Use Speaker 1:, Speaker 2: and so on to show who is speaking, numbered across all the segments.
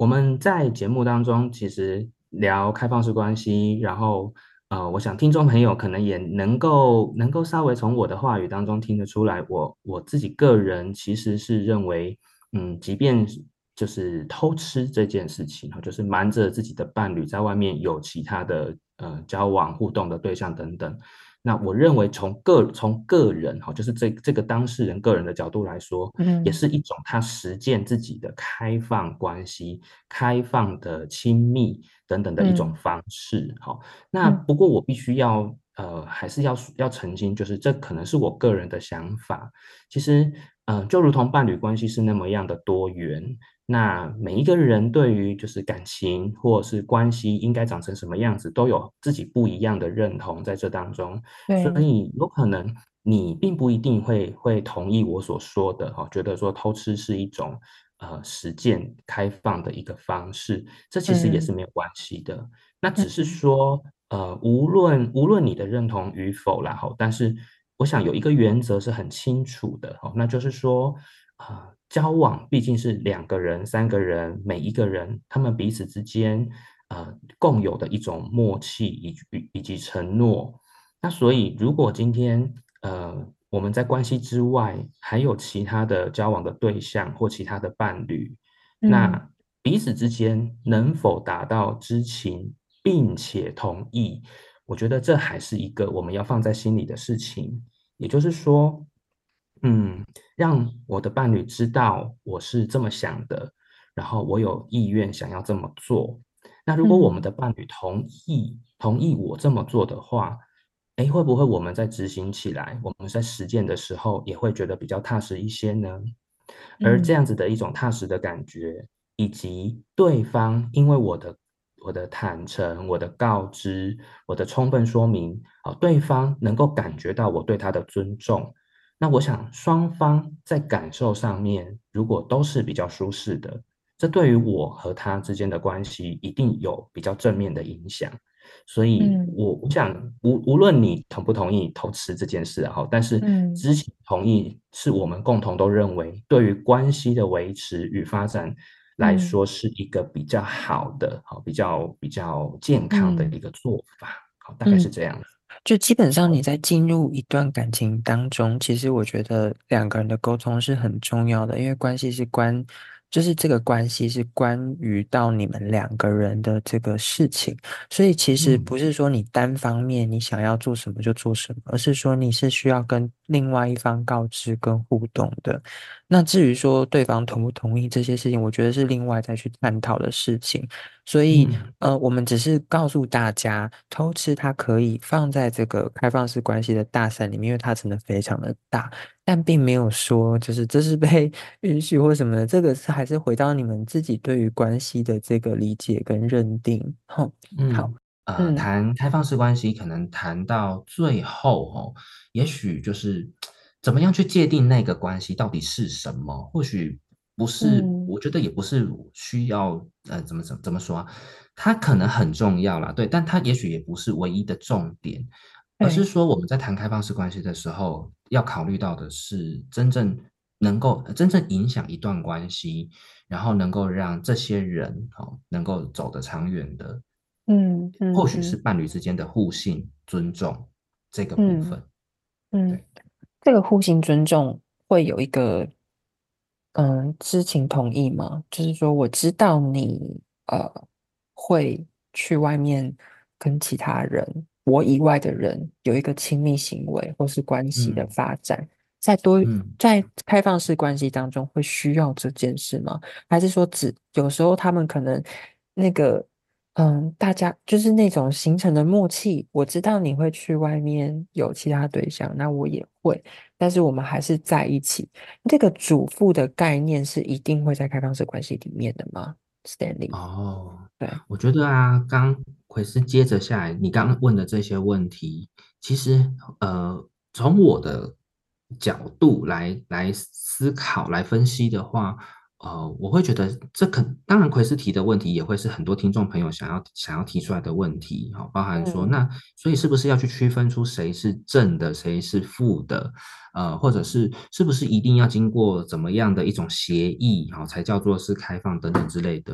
Speaker 1: 我们在节目当中其实聊开放式关系，然后我想听众朋友可能也能够稍微从我的话语当中听得出来，我自己个人其实是认为，即便就是偷吃这件事情，就是瞒着自己的伴侣在外面有其他的交往互动的对象等等。那我认为从个人就是这个当事人个人的角度来说，也
Speaker 2: 嗯
Speaker 1: 是一种他实践自己的开放关系、开放的亲密等等的一种
Speaker 2: 嗯
Speaker 1: 方式。好，那
Speaker 2: 嗯
Speaker 1: 不过我必须还是要澄清，就是这可能是我个人的想法。其实，就如同伴侣关系是那么样的多元，那每一个人对于就是感情或者是关系应该长成什么样子，都有自己不一样的认同在这当中。所
Speaker 2: 对，
Speaker 1: 以有可能你并不一定会同意我所说的，觉得说偷吃是一种实践开放的一个方式，这其实也是
Speaker 2: 嗯
Speaker 1: 没有关系的。那只是
Speaker 2: 嗯
Speaker 1: 说，无论你的认同与否啦，但是我想有一个原则是很清楚的，那就是说，交往毕竟是两个人、三个人，每一个人他们彼此之间共有的一种默契以及承诺。那所以，如果今天我们在关系之外还有其他的交往的对象或其他的伴侣，
Speaker 2: 嗯
Speaker 1: 那彼此之间能否达到知情并且同意，我觉得这还是一个我们要放在心里的事情。也就是说，让我的伴侣知道我是这么想的，然后我有意愿想要这么做。那如果我们
Speaker 2: 嗯
Speaker 1: 的伴侣同意我这么做的话，诶，会不会我们在执行起来，我们在实践的时候也会觉得比较踏实一些呢？而这样
Speaker 2: 嗯
Speaker 1: 子的一种踏实的感觉，以及对方因为我的坦诚、我的告知、我的充分说明，对方能够感觉到我对他的尊重。那我想双方在感受上面，如果都是比较舒适的，这对于我和他之间的关系一定有比较正面的影响。所以
Speaker 2: 嗯
Speaker 1: 我想无论你同不同意偷吃这件事但是
Speaker 2: 嗯
Speaker 1: 知情同意是我们共同都认为对于关系的维持与发展来
Speaker 2: 嗯
Speaker 1: 说是一个比较好的，比较健康的
Speaker 2: 嗯
Speaker 1: 一个做法。好，大概是
Speaker 2: 嗯，
Speaker 1: 这样。
Speaker 2: 就基本上你在进入一段感情当中，其实我觉得两个人的沟通是很重要的，因为关系是关，就是这个关系是关于到你们两个人的这个事情，所以其实
Speaker 1: 嗯
Speaker 2: 不是说你单方面你想要做什么就做什么，而是说你是需要跟另外一方告知跟互动的。那至于说对方同不同意这些事情，我觉得是另外再去探讨的事情。所以，
Speaker 1: 嗯
Speaker 2: 我们只是告诉大家，偷吃它可以放在这个开放式关系的大伞里面，因为它真的非常的大，但并没有说就是这是被允许或什么的，这个是还是回到你们自己对于关系的这个理解跟认定。吼，好，
Speaker 1: 嗯，
Speaker 2: 嗯
Speaker 1: 谈开放式关系，可能谈到最后也许就是怎么样去界定那个关系到底是什么？或许不是，
Speaker 2: 嗯，
Speaker 1: 我觉得也不是需要怎么说啊？它可能很重要啦，对，但它也许也不是唯一的重点，而是
Speaker 2: 对，
Speaker 1: 说我们在谈开放式关系的时候，要考虑到的是真正影响一段关系，然后能够让这些人能够走得长远的。
Speaker 2: 嗯
Speaker 1: 或许是
Speaker 2: 嗯嗯
Speaker 1: 伴侣之间的互信、尊重这个部
Speaker 2: 嗯
Speaker 1: 分。
Speaker 2: 嗯，
Speaker 1: 对，
Speaker 2: 这个互信尊重会有一个知情同意吗？就是说，我知道你会去外面跟其他人，我以外的人有一个亲密行为或是关系的
Speaker 1: 嗯
Speaker 2: 发展，在多
Speaker 1: 嗯。
Speaker 2: 在开放式关系当中会需要这件事吗？还是说只有时候他们可能那个大家就是那种形成的默契，我知道你会去外面有其他对象，那我也会，但是我们还是在一起。这个主妇的概念是一定会在开放式关系里面的吗？Stanley，
Speaker 1: 哦，
Speaker 2: 对，
Speaker 1: 我觉得啊，刚奎斯接着下来，你刚刚问的这些问题，其实从我的角度来思考、来分析的话，我会觉得当然奎斯提的问题也会是很多听众朋友想要提出来的问题，包含说
Speaker 2: 嗯
Speaker 1: 那所以是不是要去区分出谁是正的，谁是负的，或者是不是一定要经过怎么样的一种协议，才叫做是开放等等之类的。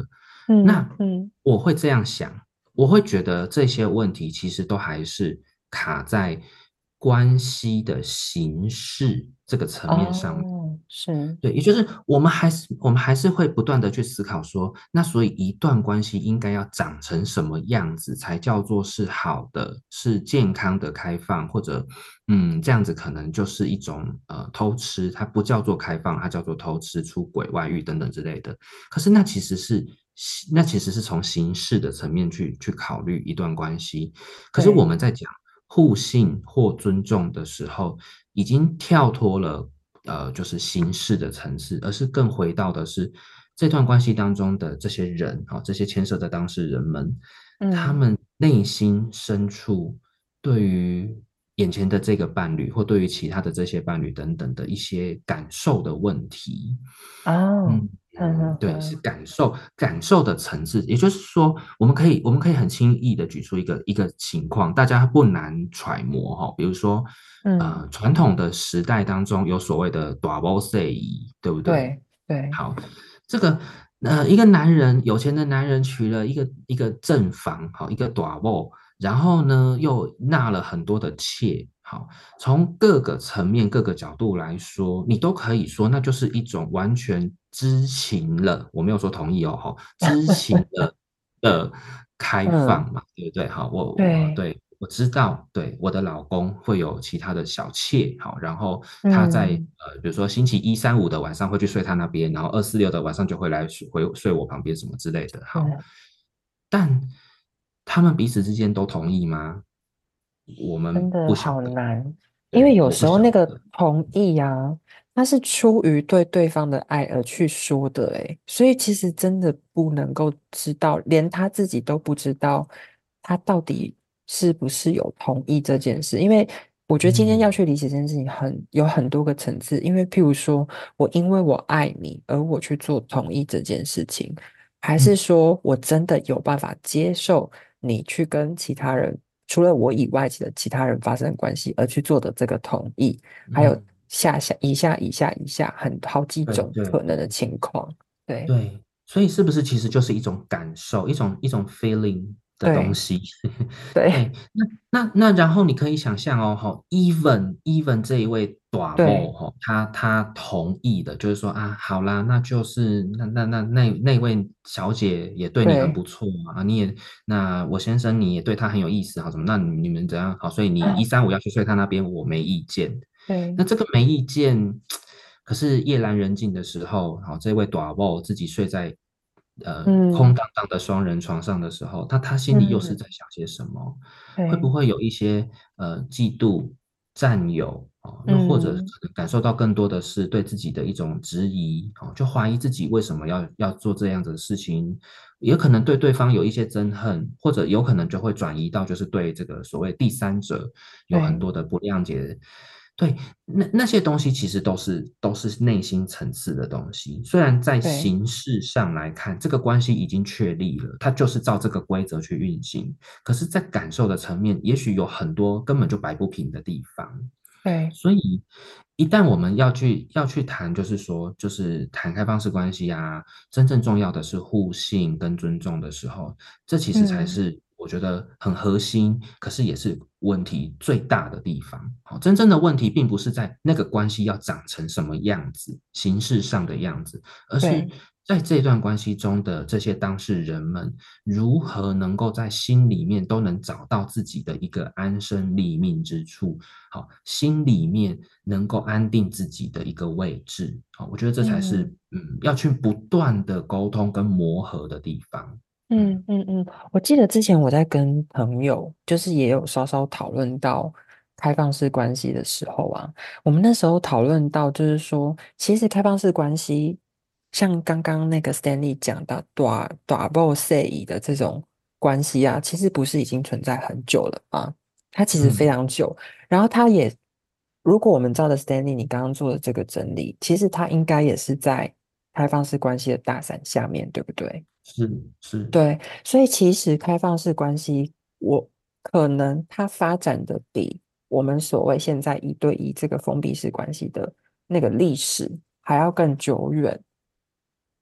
Speaker 2: 嗯
Speaker 1: 那
Speaker 2: 嗯，
Speaker 1: 我会这样想，我会觉得这些问题其实都还是卡在关系的形式这个层面上面。
Speaker 2: 哦，是，
Speaker 1: 对，也就是我们还是会不断的去思考说，那所以一段关系应该要长成什么样子才叫做是好的，是健康的开放，或者这样子可能就是一种偷吃，它不叫做开放，它叫做偷吃、出轨、外遇等等之类的。可是那其实是从形式的层面去考虑一段关系，可是我
Speaker 2: 对，
Speaker 1: 们在讲互信或尊重的时候，已经跳脱了就是形式的层次，而是更回到的是这段关系当中的这些人这些牵涉的当事人们，他
Speaker 2: 嗯，
Speaker 1: 们内心深处对于眼前的这个伴侣，或对于其他的这些伴侣等等的一些感受的问题。
Speaker 2: 哦，
Speaker 1: 对，是
Speaker 2: 嗯
Speaker 1: 感受的层次，也就是说，我们可以很轻易的举出一个情况，大家不难揣摩哈，比如说，
Speaker 2: 嗯，
Speaker 1: 传统的时代当中有所谓的大某赛仪，对不对？
Speaker 2: 对对
Speaker 1: 好，这个一个男人，有钱的男人娶了一个正房，好，一个大某，然后呢又纳了很多的妾，好。从各个层面、各个角度来说，你都可以说，那就是一种完全知情了。我没有说同意哦，哈，知情的开
Speaker 2: 嗯，
Speaker 1: 放嘛，对不对？好，我
Speaker 2: 对，
Speaker 1: 对我知道，对我的老公会有其他的小妾，好，然后他在
Speaker 2: 嗯，
Speaker 1: 比如说星期一、三、五的晚上会去睡他那边，然后二、四、六的晚上就会来睡我旁边什么之类的，好，
Speaker 2: 对，
Speaker 1: 但他们彼此之间都同意吗？我们
Speaker 2: 真的
Speaker 1: 不晓得。
Speaker 2: 好难，因为
Speaker 1: 对，
Speaker 2: 有
Speaker 1: 我不
Speaker 2: 时候那个
Speaker 1: 晓得。
Speaker 2: 同意啊，他是出于对对方的爱而去说的，诶，所以其实真的不能够知道，连他自己都不知道他到底是不是有同意这件事。因为我觉得今天要
Speaker 1: 嗯
Speaker 2: 去理解这件事情有很多个层次，因为譬如说我因为我爱你而我去做同意这件事情，还是
Speaker 1: 嗯
Speaker 2: 说我真的有办法接受你去跟其他人，除了我以外的其他人发生关系而去做的这个同意，还有
Speaker 1: 嗯，
Speaker 2: 以下很好几种
Speaker 1: 对对
Speaker 2: 可能的情况。对
Speaker 1: 对，所以是不是其实就是一种感受，一种 feeling 的东
Speaker 2: 对
Speaker 1: 西？
Speaker 2: 对
Speaker 1: 对，那然后你可以想象哦，哈，even 这一位短
Speaker 2: 对
Speaker 1: 某哈，他同意的，就是说啊，好啦，那就是那位小姐也对你很
Speaker 2: 对，
Speaker 1: 不错啊，那我先生你也对他很有意思，好，怎么？那你们怎样？好，所以你一
Speaker 2: 啊
Speaker 1: 三五要去睡他那边，我没意见。
Speaker 2: 对，
Speaker 1: 那这个没意见，可是夜阑人静的时候，好，这位短帽自己睡在空
Speaker 2: 嗯
Speaker 1: 荡荡的双人床上的时候，他心里又是
Speaker 2: 嗯，
Speaker 1: 在想些什么？会不
Speaker 2: 对，
Speaker 1: 会有一些嫉妒、占有又或者
Speaker 2: 嗯
Speaker 1: 可能感受到更多的是对自己的一种质疑就怀疑自己为什么要做这样子的事情，也可能对对方有一些憎恨，或者有可能就会转移到就是对这个所谓第三者有很
Speaker 2: 对
Speaker 1: 多的不谅解。对，那些东西其实都是内心层次的东西，虽然在
Speaker 2: 对
Speaker 1: 形式上来看，这个关系已经确立了，它就是照这个规则去运行，可是，在感受的层面，也许有很多根本就摆不平的地方。
Speaker 2: 对，
Speaker 1: 所以，一旦我们要去谈，就是谈开放式关系啊，真正重要的是互信跟尊重的时候，这其实才
Speaker 2: 嗯
Speaker 1: 是我觉得很核心，可是也是问题最大的地方。好，真正的问题并不是在那个关系要长成什么样子，形式上的样子，而是
Speaker 2: 对，
Speaker 1: 在这段关系中的这些当事人们，如何能够在心里面都能找到自己的一个安身立命之处，好，心里面能够安定自己的一个位置，好，我觉得这才是
Speaker 2: 嗯。
Speaker 1: 要去不断的沟通跟磨合的地方。嗯
Speaker 2: 我记得之前我在跟朋友，就是也有稍稍讨论到开放式关系的时候啊，我们那时候讨论到，就是说，其实开放式关系，像刚刚那个 Stanley 讲的短 boss 的这种关系啊，其实不是已经存在很久了吗？它其实非
Speaker 1: 嗯，
Speaker 2: 常久，然后它也，如果我们照着 Stanley 你刚刚做的这个整理，其实它应该也是在开放式关系的大伞下面，对不对？
Speaker 1: 是，
Speaker 2: 对，所以其实开放式关系，我可能它发展的比我们所谓现在一对一这个封闭式关系的那个历史还要更久远。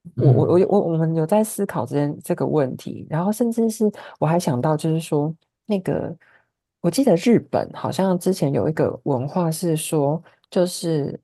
Speaker 1: 嗯
Speaker 2: 我们有在思考这个问题，然后甚至是我还想到，就是说那个，我记得日本好像之前有一个文化是说，就是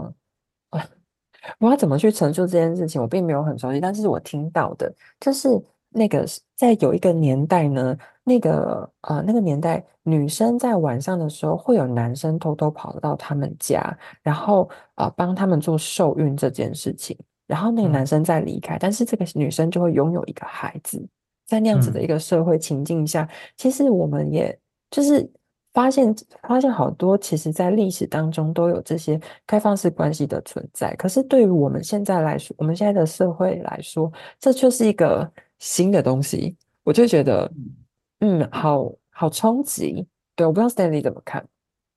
Speaker 2: 我要怎么去陈述这件事情，我并没有很熟悉，但是我听到的，就是那个在有一个年代呢，那个年代，女生在晚上的时候会有男生偷偷跑到他们家，然后帮他们做受孕这件事情，然后那个男
Speaker 1: 嗯
Speaker 2: 生再离开，但是这个女生就会拥有一个孩子，在那样子的一
Speaker 1: 嗯
Speaker 2: 个社会情境下，其实我们也就是发现好多，其实在历史当中都有这些开放式关系的存在。可是对于我们现在来说，我们现在的社会来说，这就是一个新的东西，我就觉得，好冲击。对，我不知道 Stanley 怎么看。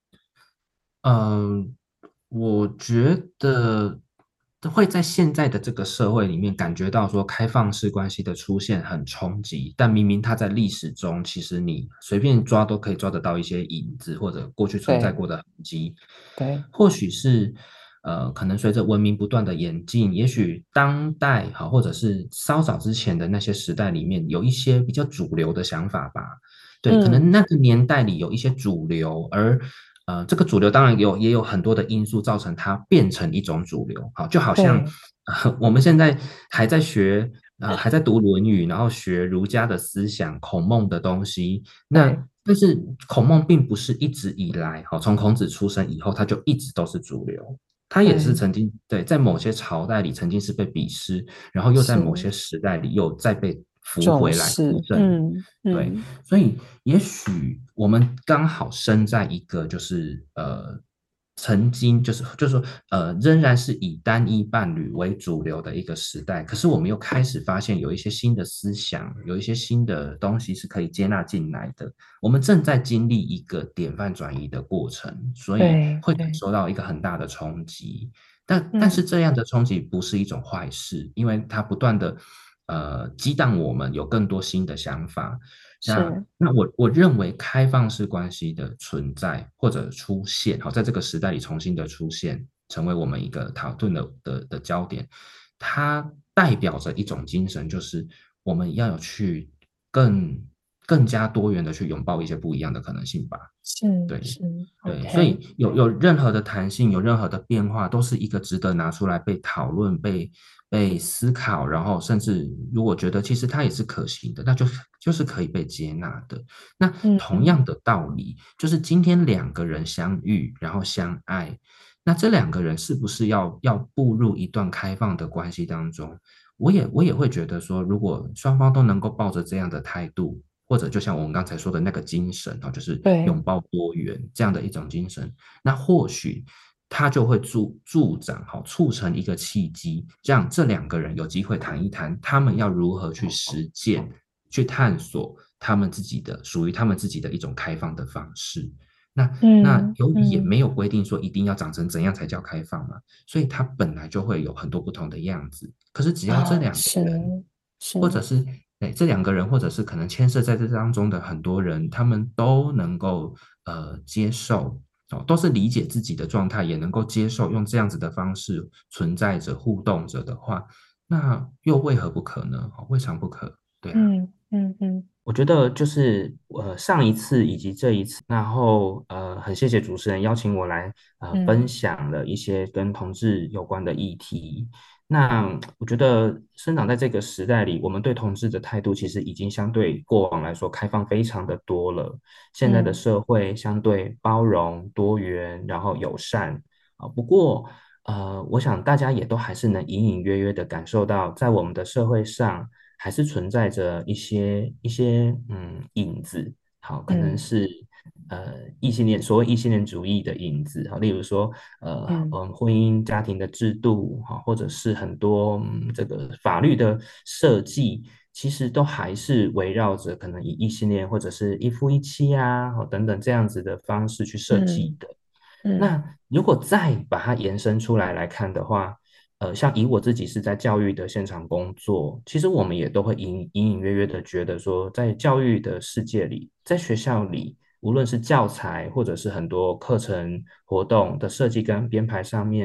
Speaker 1: 嗯，我觉得会在现在的这个社会里面感觉到说开放式关系的出现很冲击，但明明它在历史中，其实你随便抓都可以抓得到一些影子或者过去存在
Speaker 2: 对
Speaker 1: 过的痕迹。
Speaker 2: 对，
Speaker 1: 或许是可能随着文明不断的演进，也许当代好，或者是稍早之前的那些时代里面，有一些比较主流的想法吧。对，可能
Speaker 2: 嗯，
Speaker 1: 那个年代里有一些主流，而这个主流当然也有很多的因素造成它变成一种主流。好，就好像
Speaker 2: 对
Speaker 1: 我们现在还在学还在读《论语》，然后学儒家的思想、孔孟的东西。那
Speaker 2: 对
Speaker 1: 但是孔孟并不是一直以来，好，从孔子出生以后，他就一直都是主流。他也是
Speaker 2: 对，
Speaker 1: 曾经对在某些朝代里曾经是被鄙视，然后又在某些
Speaker 2: 是
Speaker 1: 时代里又再被扶
Speaker 2: 重
Speaker 1: 回来扶
Speaker 2: 视，
Speaker 1: 正。对，
Speaker 2: 嗯，
Speaker 1: 所以也许我们刚好生在一个就是曾经就是说仍然是以单一伴侣为主流的一个时代，可是我们又开始发现有一些新的思想，有一些新的东西是可以接纳进来的。我们正在经历一个典范转移的过程，所以会感
Speaker 2: 对对，
Speaker 1: 受到一个很大的冲击。但是
Speaker 2: 嗯，
Speaker 1: 这样的冲击不是一种坏事，因为它不断的激荡我们有更多新的想法。
Speaker 2: 是，
Speaker 1: 那我认为开放式关系的存在或者出现，好，在这个时代里重新的出现，成为我们一个讨论的焦点，它代表着一种精神，就是我们要有去更加多元的去拥抱一些不一样的可能性吧。对，
Speaker 2: 是
Speaker 1: 对，所
Speaker 2: ，OK，
Speaker 1: 以有任何的弹性，有任何的变化，都是一个值得拿出来被讨论、被思考，然后甚至如果觉得其实它也是可行的，那就是可以被接纳的。那同
Speaker 2: 嗯
Speaker 1: 样的道理，就是今天两个人相遇，然后相爱，那这两个人是不是要步入一段开放的关系当中？我也会觉得说，如果双方都能够抱着这样的态度，或者就像我们刚才说的那个精神啊，就是
Speaker 2: 对，
Speaker 1: 拥抱多元这样的一种精神，那或许它就会助长好，促成一个契机，让这两个人有机会谈一谈，他们要如何去实践、去探索他们自己的属于他们自己的一种开放的方式。那由于也没有规定说一定要长成怎样才叫开放嘛，所以它本来就会有很多不同的样子。可是只要这两个
Speaker 2: 是
Speaker 1: 人，或
Speaker 2: 是，
Speaker 1: 者是这两个人，或者是可能牵涉在这当中的很多人，他们都能够接受哦，都是理解自己的状态，也能够接受用这样子的方式存在着、互动着的话，那又为何不可呢？哦，未尝不可。对啊。我觉得就是上一次以及这一次，然后很谢谢主持人邀请我来分
Speaker 2: 嗯
Speaker 1: 享了一些跟同志有关的议题。那我觉得生长在这个时代里，我们对同志的态度其实已经相对过往来说开放非常的多了。现在的
Speaker 2: 嗯
Speaker 1: 社会相对包容、多元，然后友善啊。不过我想大家也都还是能隐隐约约的感受到，在我们的社会上。还是存在着一些影子，好，可能
Speaker 2: 嗯
Speaker 1: 是异性恋所谓异性恋主义的影子，好，例如说婚姻家庭的制度，哈，或者是很多这个法律的设计，其实都还是围绕着可能以异性恋或者是一夫一妻啊，好等等这样子的方式去设计
Speaker 2: 嗯
Speaker 1: 的。
Speaker 2: 嗯
Speaker 1: 那如果再把它延伸出来看的话，像以我自己是在教育的现场工作，其实我们也都会隐约约的觉得说，在教育的世界里，在学校里，无论是教材或者是很多课程活动的设计跟编排上面，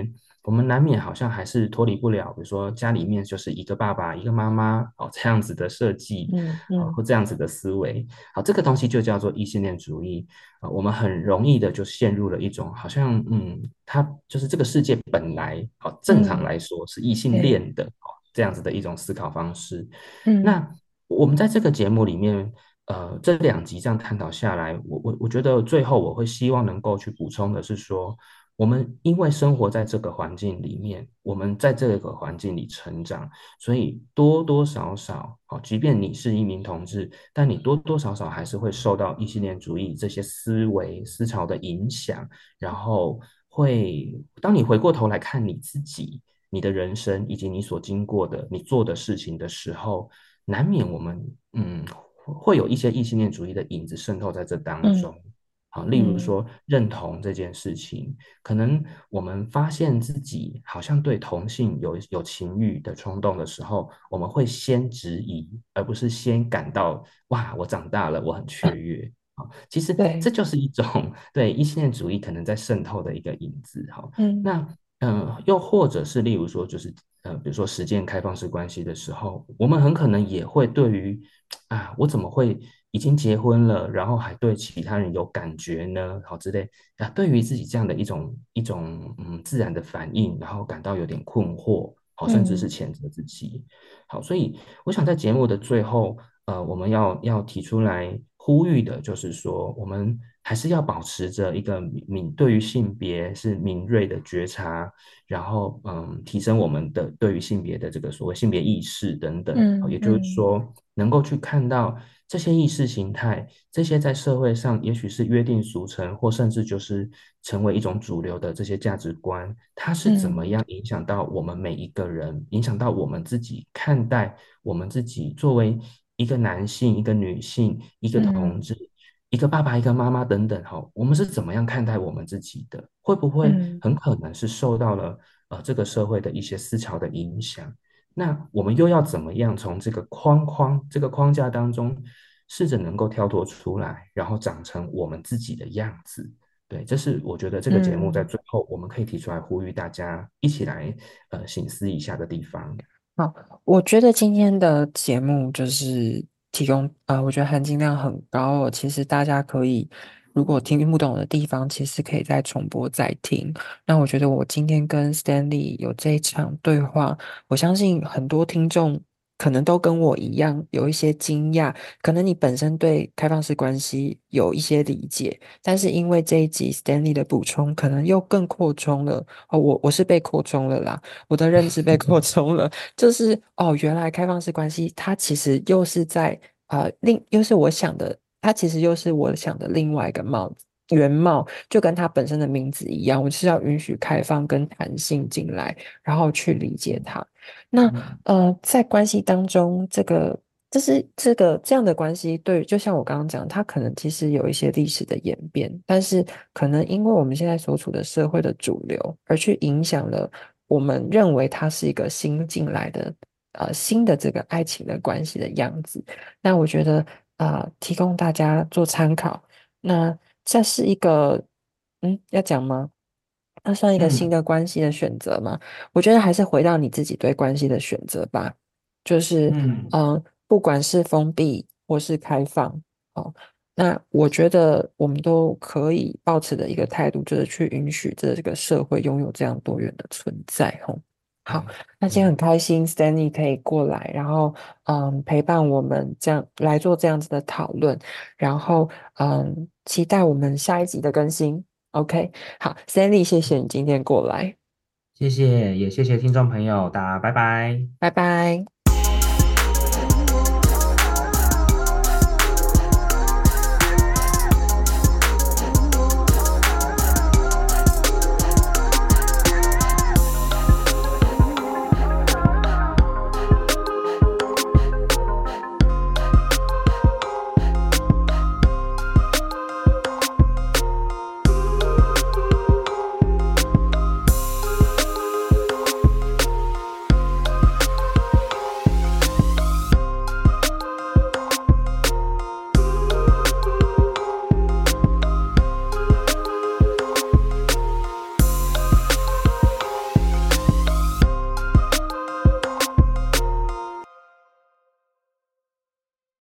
Speaker 1: 我们难免好像还是脱离不了，比如说家里面就是一个爸爸一个妈妈哦这样子的设计或这样子的思维，好，这个东西就叫做异性恋主义我们很容易的就陷入了一种好像它就是这个世界本来正常
Speaker 2: 嗯，
Speaker 1: 来说是异性
Speaker 2: 对，
Speaker 1: 恋的这样子的一种思考方式。
Speaker 2: 嗯
Speaker 1: 那我们在这个节目里面。这2集这样探讨下来，我觉得最后我会希望能够去补充的是说，我们因为生活在这个环境里面，我们在这个环境里成长，所以多多少少，即便你是一名同志，但你多多少少还是会受到异性恋主义这些思维思潮的影响，然后当你回过头来看你自己、你的人生以及你所经过的、你做的事情的时候，难免我们会有一些异性恋主义的影子渗透在这当
Speaker 2: 嗯
Speaker 1: 中。好，例如
Speaker 2: 嗯
Speaker 1: 说认同这件事情，可能我们发现自己好像对同性有情欲的冲动的时候，我们会先质疑，而不是先感到哇，我长大了，我很雀跃。好，其实
Speaker 2: 对，
Speaker 1: 这就是一种对异性恋主义可能在渗透的一个影子。好，
Speaker 2: 嗯
Speaker 1: 那又或者是例如说，就是比如说实践开放式关系的时候，我们很可能也会对于我怎么会已经结婚了，然后还对其他人有感觉呢？好之类对于自己这样的一种自然的反应，然后感到有点困惑，好，甚至是
Speaker 2: 嗯
Speaker 1: 谴责自己。好，所以我想在节目的最后，我们要提出来呼吁的，就是说，我们还是要保持着一个对于性别是敏锐的觉察，然后提升我们的对于性别的这个所谓性别意识等等，也就是
Speaker 2: 嗯嗯
Speaker 1: 说，能够去看到这些意识形态，这些在社会上也许是约定俗成，或甚至就是成为一种主流的这些价值观，它是怎么
Speaker 2: 嗯
Speaker 1: 样影响到我们每一个人，影响到我们自己看待我们自己作为一个男性、一个女性、一个同
Speaker 2: 嗯
Speaker 1: 志。一个爸爸、一个妈妈等等，哈，我们是怎么样看待我们自己的？会不会
Speaker 2: 嗯
Speaker 1: 很可能是受到了这个社会的一些思潮的影响？那我们又要怎么样从这个这个框架当中，试着能够跳脱出来，然后长成我们自己的样子？对，这是我觉得这个节目在
Speaker 2: 嗯。
Speaker 1: 最后我们可以提出来呼吁大家一起来省思一下的地方。
Speaker 2: 好，我觉得今天的节目就是提供我觉得含金量很高哦。其实大家可以，如果听不懂的地方，其实可以再重播再听。那我觉得我今天跟 Stanley 有这一场对话，我相信很多听众可能都跟我一样有一些惊讶，可能你本身对开放式关系有一些理解，但是因为这一集 Stanley 的补充，可能又更扩充了。哦，我是被扩充了啦，我的认知被扩充了。就是哦，原来开放式关系它其实又是在又是我想的，它其实又是我想的另外一个原貌，就跟它本身的名字一样，我就是要允许开放跟弹性进来，然后去理解它。那
Speaker 1: 嗯
Speaker 2: 在关系当中，这样的关系，对，就像我刚刚讲，它可能其实有一些历史的演变，但是可能因为我们现在所处的社会的主流，而去影响了我们认为它是一个新进来的新的这个爱情的关系的样子。那我觉得提供大家做参考。那这是一个要讲吗？它算一个新
Speaker 1: 嗯
Speaker 2: 的关系的选择吗？我觉得还是回到你自己对关系的选择吧。就是
Speaker 1: 嗯
Speaker 2: 不管是封闭或是开放，哦，那我觉得我们都可以抱持的一个态度，就是去允许这个社会拥有这样多元的存在。吼，好，
Speaker 1: 对
Speaker 2: 那今天很
Speaker 1: 嗯
Speaker 2: 开心，Stanley 可以过来，然后陪伴我们这样来做这样子的讨论，然后期待我们下一集的更新。OK，好，Stanley，谢谢你今天过来，
Speaker 1: 谢谢，也谢谢听众朋友，大家拜拜。
Speaker 2: 拜拜。